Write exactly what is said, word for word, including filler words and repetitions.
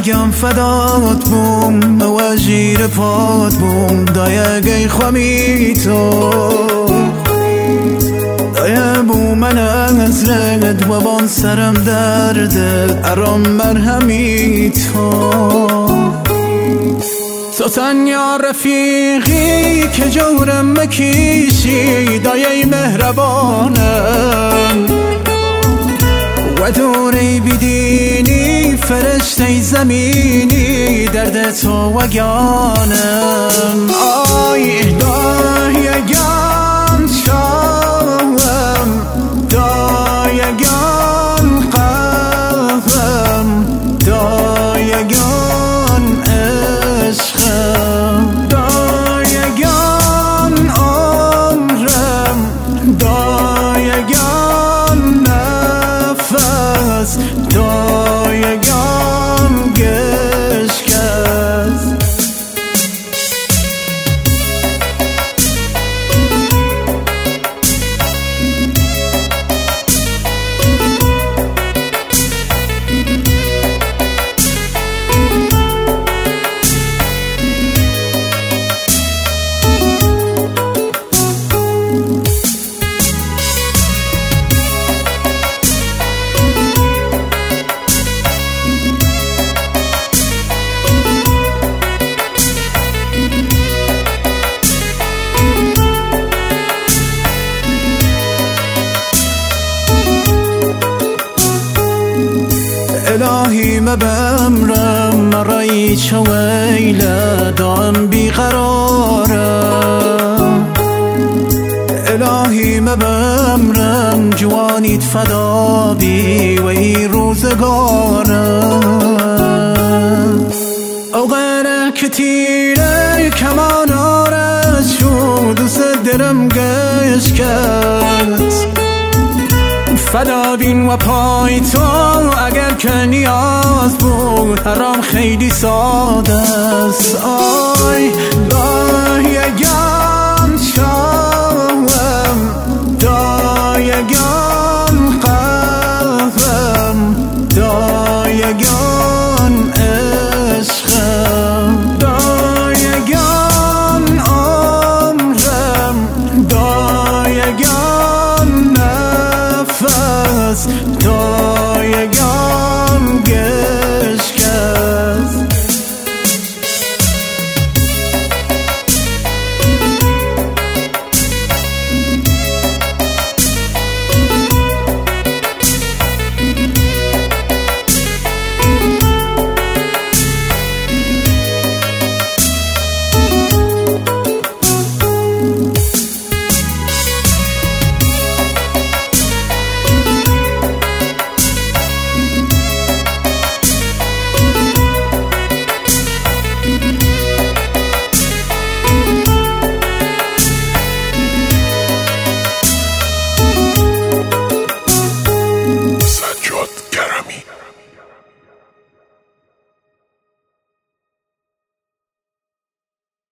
دایگم فدات بوم و جیر پات بوم دایگی خوامی تو دایه بو من از رد و بان سرم درده ارام مرهمی تو تو تنیا رفیقی که جورم مکیشی دایه مهربانم و دوری بدینی فرشته زمینی درد تو و گانم آی دایگان شام دایگان قلبم دایگان عشقم دایگان عمرم دایگان نفس دایگان گشکست الهی مبمرم مرایی چویله دام بیقرارم الهی مبمرم جوانیت فدا بی و ای روزگارم او غیره کتیره کمان آرز شد دوست درم گشت کرد فدا بین و پای تو اگر که نیاز بود حرام خیلی ساده است آی دایگان شام دایگان قلبم دایگان عشقم دایگان عمرم دایگان نفس